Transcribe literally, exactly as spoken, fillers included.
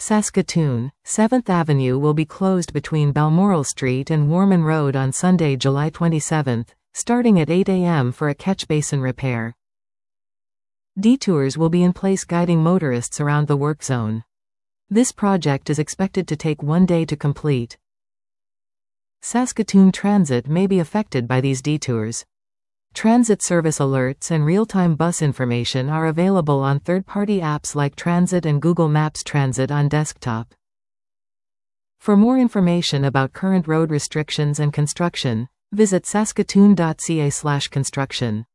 Saskatoon, seventh Avenue will be closed between Balmoral Street and Warman Road on Sunday, July twenty-seventh, starting at eight a m for a catch basin repair. Detours will be in place guiding motorists around the work zone. This project is expected to take one day to complete. Saskatoon Transit may be affected by these detours. Transit service alerts and real-time bus information are available on third-party apps like Transit and Google Maps Transit on desktop. For more information about current road restrictions and construction, visit saskatoon dot c a slash construction.